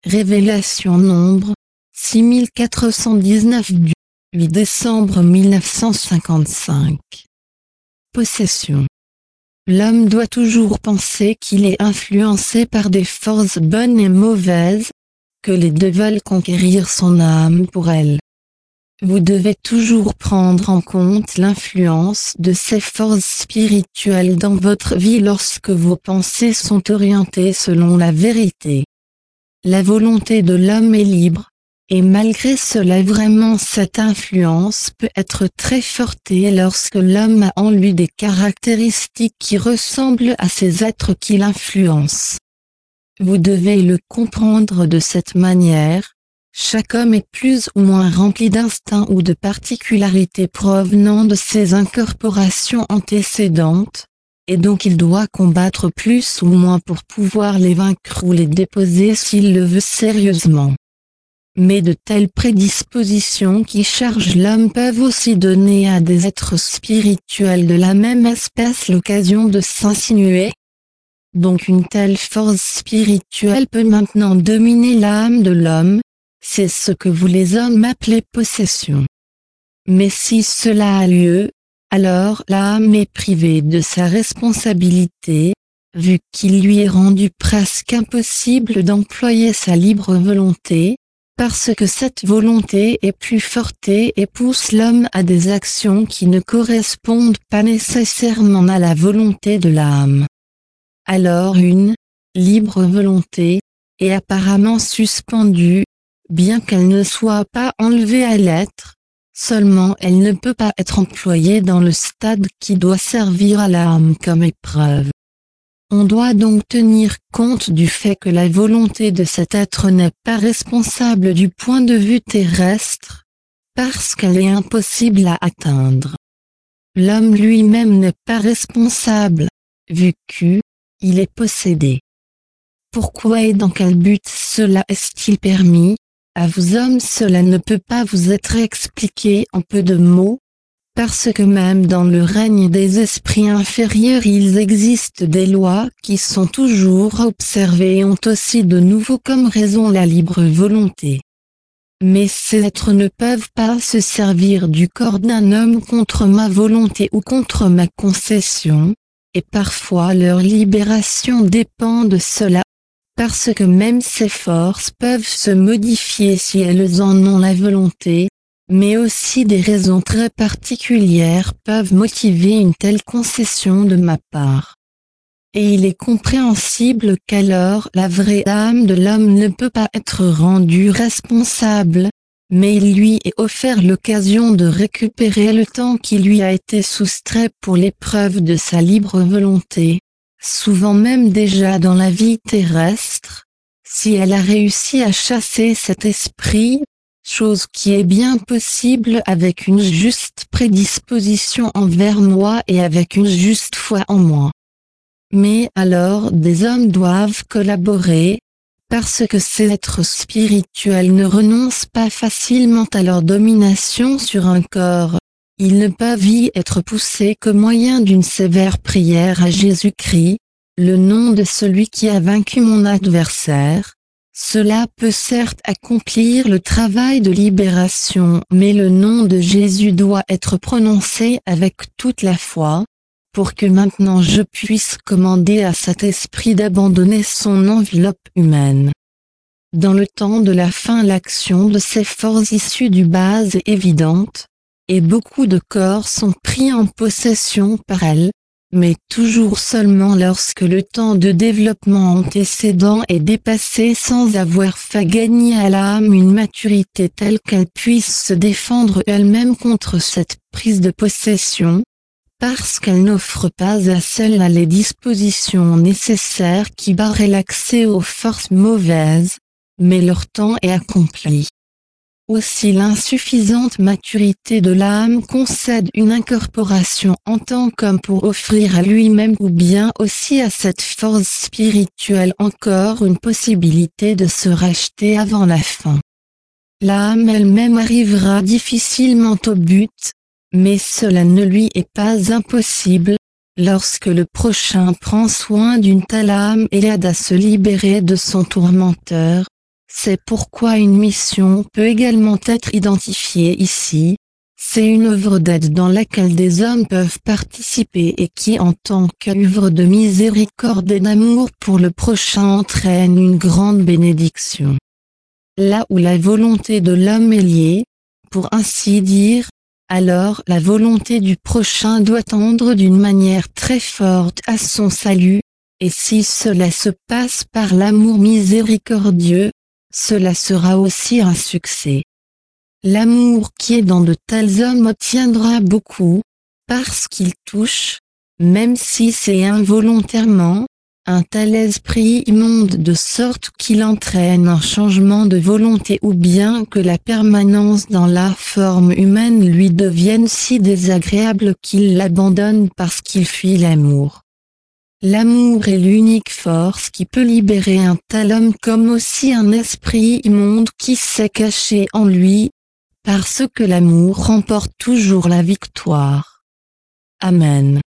Révélation Nombre 6419 du 8 décembre 1955. Possession. L'homme doit toujours penser qu'il est influencé par des forces bonnes et mauvaises, que les deux veulent conquérir son âme pour elle. Vous devez toujours prendre en compte l'influence de ces forces spirituelles dans votre vie lorsque vos pensées sont orientées selon la vérité. La volonté de l'homme est libre, et malgré cela vraiment cette influence peut être très forte lorsque l'homme a en lui des caractéristiques qui ressemblent à ces êtres qui l'influencent. Vous devez le comprendre de cette manière. Chaque homme est plus ou moins rempli d'instincts ou de particularités provenant de ses incorporations antécédentes, et donc il doit combattre plus ou moins pour pouvoir les vaincre ou les déposer s'il le veut sérieusement. Mais de telles prédispositions qui chargent l'homme peuvent aussi donner à des êtres spirituels de la même espèce l'occasion de s'insinuer. Donc une telle force spirituelle peut maintenant dominer l'âme de l'homme. C'est ce que vous les hommes appelez possession. Mais si cela a lieu, alors l'âme est privée de sa responsabilité, vu qu'il lui est rendu presque impossible d'employer sa libre volonté, parce que cette volonté est plus forte et pousse l'homme à des actions qui ne correspondent pas nécessairement à la volonté de l'âme. Alors une libre volonté est apparemment suspendue, bien qu'elle ne soit pas enlevée à l'être, seulement elle ne peut pas être employée dans le stade qui doit servir à l'âme comme épreuve. On doit donc tenir compte du fait que la volonté de cet être n'est pas responsable du point de vue terrestre, parce qu'elle est impossible à atteindre. L'homme lui-même n'est pas responsable, vu qu'il est possédé. Pourquoi et dans quel but cela est-il permis? À vous hommes cela ne peut pas vous être expliqué en peu de mots, parce que même dans le règne des esprits inférieurs il existe des lois qui sont toujours observées et ont aussi de nouveau comme raison la libre volonté. Mais ces êtres ne peuvent pas se servir du corps d'un homme contre ma volonté ou contre ma concession, et parfois leur libération dépend de cela. Parce que même ces forces peuvent se modifier si elles en ont la volonté, mais aussi des raisons très particulières peuvent motiver une telle concession de ma part. Et il est compréhensible qu'alors la vraie âme de l'homme ne peut pas être rendue responsable, mais il lui est offert l'occasion de récupérer le temps qui lui a été soustrait pour l'épreuve de sa libre volonté. Souvent même déjà dans la vie terrestre, si elle a réussi à chasser cet esprit, chose qui est bien possible avec une juste prédisposition envers moi et avec une juste foi en moi. Mais alors des hommes doivent collaborer, parce que ces êtres spirituels ne renoncent pas facilement à leur domination sur un corps. Ils ne peuvent y être poussés qu'au moyen d'une sévère prière à Jésus-Christ, le nom de celui qui a vaincu mon adversaire. Cela peut certes accomplir le travail de libération, mais le nom de Jésus doit être prononcé avec toute la foi, pour que maintenant je puisse commander à cet esprit d'abandonner son enveloppe humaine. Dans le temps de la fin l'action de ces forces issues du bas est évidente, et beaucoup de corps sont pris en possession par elles, mais toujours seulement lorsque le temps de développement antécédent est dépassé sans avoir fait gagner à l'âme une maturité telle qu'elle puisse se défendre elle-même contre cette prise de possession, parce qu'elle n'offre pas à celle-là les dispositions nécessaires qui barraient l'accès aux forces mauvaises, mais leur temps est accompli. Aussi l'insuffisante maturité de l'âme concède une incorporation en tant qu'homme pour offrir à lui-même ou bien aussi à cette force spirituelle encore une possibilité de se racheter avant la fin. L'âme elle-même arrivera difficilement au but, mais cela ne lui est pas impossible, lorsque le prochain prend soin d'une telle âme et l'aide à se libérer de son tourmenteur. C'est pourquoi une mission peut également être identifiée ici. C'est une œuvre d'aide dans laquelle des hommes peuvent participer et qui en tant qu'œuvre de miséricorde et d'amour pour le prochain entraîne une grande bénédiction. Là où la volonté de l'homme est liée, pour ainsi dire, alors la volonté du prochain doit tendre d'une manière très forte à son salut, et si cela se passe par l'amour miséricordieux, cela sera aussi un succès. L'amour qui est dans de tels hommes obtiendra beaucoup, parce qu'il touche, même si c'est involontairement, un tel esprit immonde de sorte qu'il entraîne un changement de volonté ou bien que la permanence dans la forme humaine lui devienne si désagréable qu'il l'abandonne parce qu'il fuit l'amour. L'amour est l'unique force qui peut libérer un tel homme comme aussi un esprit immonde qui s'est caché en lui, parce que l'amour remporte toujours la victoire. Amen.